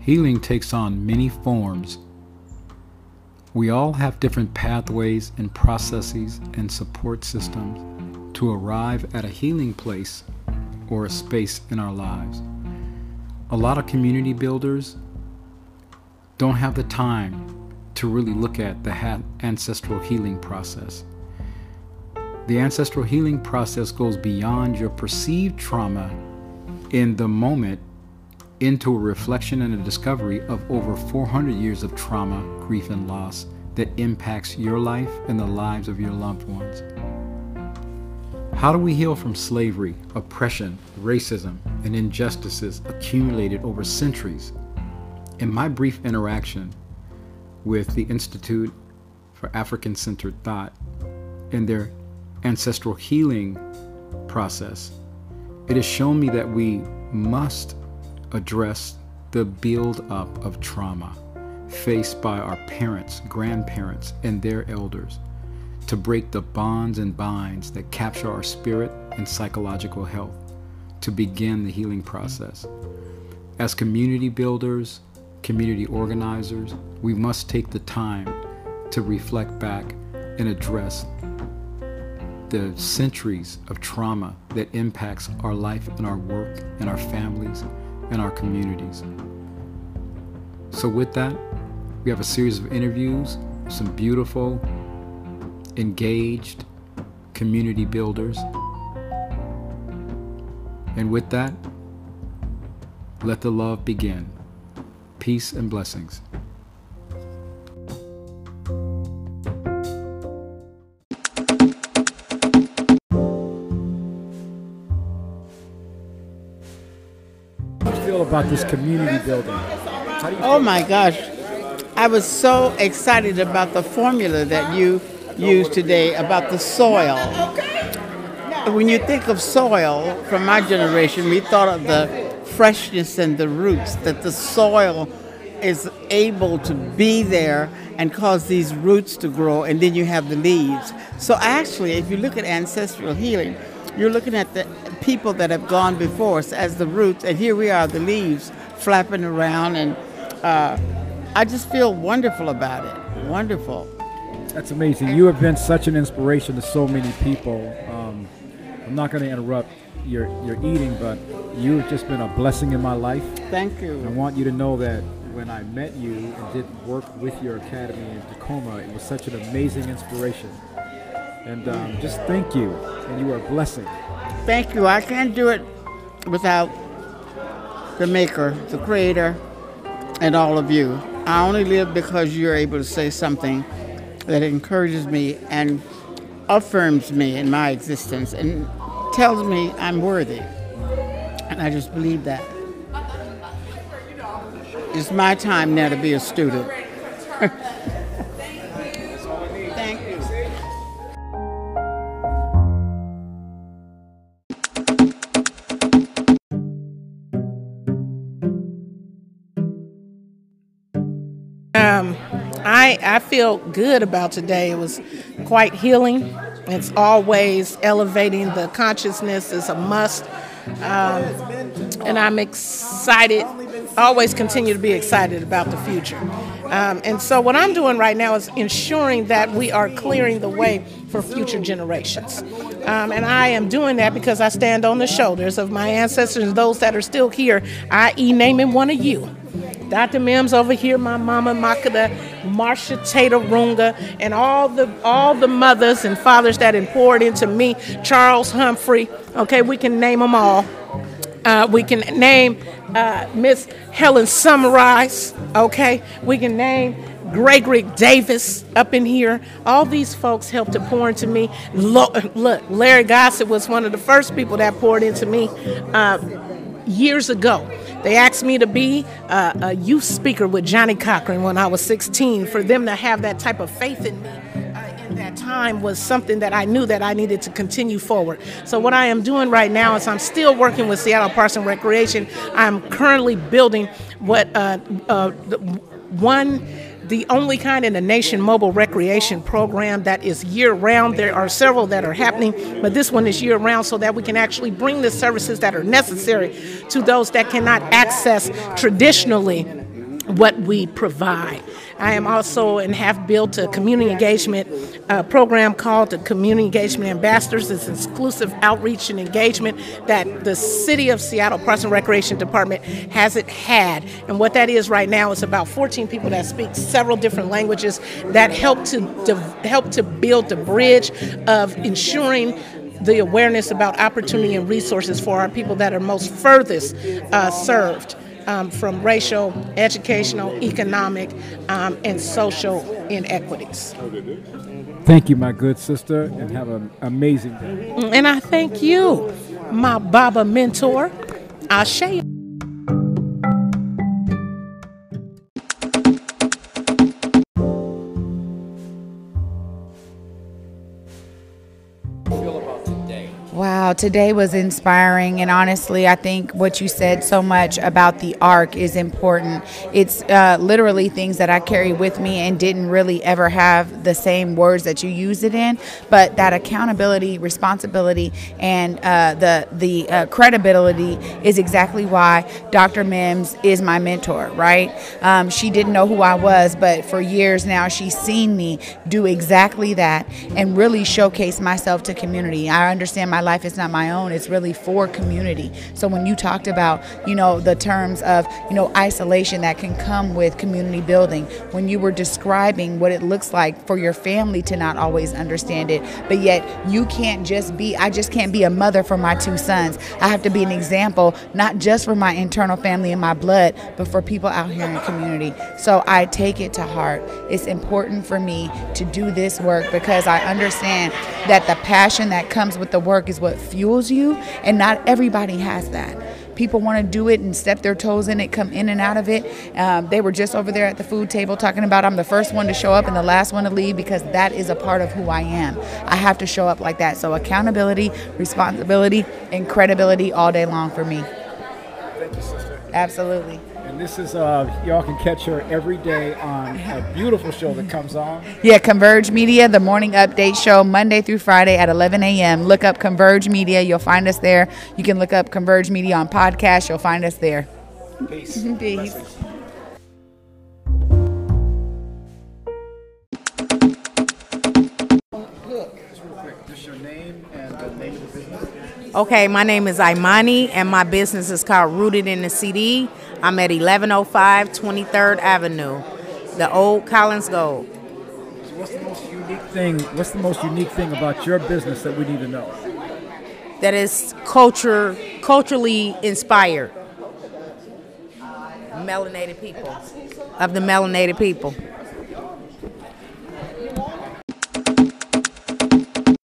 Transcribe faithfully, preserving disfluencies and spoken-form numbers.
Healing takes on many forms. We all have different pathways and processes and support systems to arrive at a healing place or a space in our lives. A lot of community builders don't have the time to really look at the ha- ancestral healing process. The ancestral healing process goes beyond your perceived trauma in the moment into a reflection and a discovery of over four hundred years of trauma, grief, and loss that impacts your life and the lives of your loved ones. How do we heal from slavery, oppression, racism, and injustices accumulated over centuries? In my brief interaction with the Institute for African-Centered Thought and their ancestral healing process, it has shown me that we must address the build-up of trauma faced by our parents, grandparents, and their elders to break the bonds and binds that capture our spirit and psychological health to begin the healing process. As community builders, community organizers, we must take the time to reflect back and address the centuries of trauma that impacts our life and our work and our families and our communities. So with that, we have a series of interviews, some beautiful, engaged community builders. And with that, let the love begin. Peace and blessings. About this community building. How do you oh my gosh, I was so excited about the formula that you used today about the soil. When you think of soil, from my generation, we thought of the freshness and the roots, that the soil is able to be there and cause these roots to grow, and then you have the leaves. So actually, if you look at ancestral healing, you're looking at the people that have gone before us as the roots, and here we are, the leaves flapping around, and uh, I just feel wonderful about it. Wonderful. That's amazing. You have been such an inspiration to so many people. Um, I'm not going to interrupt your, your eating, but you've just been a blessing in my life. Thank you. I want you to know that when I met you and did work with your academy in Tacoma, it was such an amazing inspiration. And um, just thank you, and you are a blessing. Thank you. I can't do it without the maker, the creator, and all of you. I only live because you're able to say something that encourages me and affirms me in my existence and tells me I'm worthy. And I just believe that. It's my time now to be a student. Thank you. Um, I, I feel good about today. It was quite healing. It's always elevating the consciousness is a must. Um, and I'm excited, always continue to be excited about the future. Um, and so what I'm doing right now is ensuring that we are clearing the way for future generations. Um, and I am doing that because I stand on the shoulders of my ancestors, those that are still here, that is naming one of you. Doctor Mims over here, my mama Makada, Marsha Tater Runga, and all the all the mothers and fathers that had poured into me, Charles Humphrey. Okay, we can name them all. Uh, we can name uh, Miss Helen Summarize. Okay, we can name Gregory Davis up in here. All these folks helped to pour into me. Look, look, Larry Gossett was one of the first people that poured into me uh, years ago. They asked me to be uh, a youth speaker with Johnny Cochran when I was sixteen. For them to have that type of faith in me uh, in that time was something that I knew that I needed to continue forward. So what I am doing right now is I'm still working with Seattle Parks and Recreation. I'm currently building what uh, uh, one the only kind in the nation mobile recreation program that is year-round. There are several that are happening, but this one is year-round so that we can actually bring the services that are necessary to those that cannot access traditionally what we provide. I am also and have built a community engagement uh, program called the Community Engagement Ambassadors. It's exclusive outreach and engagement that the City of Seattle Parks and Recreation Department hasn't had. And what that is right now is about fourteen people that speak several different languages that help to de- help to build the bridge of ensuring the awareness about opportunity and resources for our people that are most furthest uh, served. Um, from racial, educational, economic, um, and social inequities. Thank you, my good sister, and have an amazing day. And I thank you, my Baba mentor, Ashe. Wow, today was inspiring, and honestly, I think what you said so much about the arc is important. It's uh, literally things that I carry with me and didn't really ever have the same words that you use it in, but that accountability, responsibility, and uh, the the uh, credibility is exactly why Doctor Mims is my mentor, right? Um, she didn't know who I was, but for years now, she's seen me do exactly that and really showcase myself to community. I understand my life is not my own, it's really for community. So when you talked about, you know, the terms of, you know, isolation that can come with community building, when you were describing what it looks like for your family to not always understand it, but yet you can't just be, I just can't be a mother for my two sons. I have to be an example, not just for my internal family and my blood, but for people out here in the community. So I take it to heart. It's important for me to do this work because I understand that the passion that comes with the work is what fuels you, and not everybody has that. People want to do it and step their toes in it, come in and out of it. Um, they were just over there at the food table talking about I'm the first one to show up and the last one to leave, because that is a part of who I am. I have to show up like that. So accountability, responsibility, and credibility all day long for me. Thank you, sister. Absolutely. And this is, uh, y'all can catch her every day on a beautiful show that comes on. Yeah, Converge Media, the morning update show, Monday through Friday at eleven a.m. Look up Converge Media. You'll find us there. You can look up Converge Media on podcast. You'll find us there. Peace. Peace. Blessings. Just your name and the name of the business. Okay, my name is Imani, and my business is called Rooted in the C D. I'm at eleven oh five twenty-third Avenue, the old Collins Gold. So what's the most unique thing? What's the most unique thing about your business that we need to know? That is culture, culturally inspired. Melanated people, of the melanated people.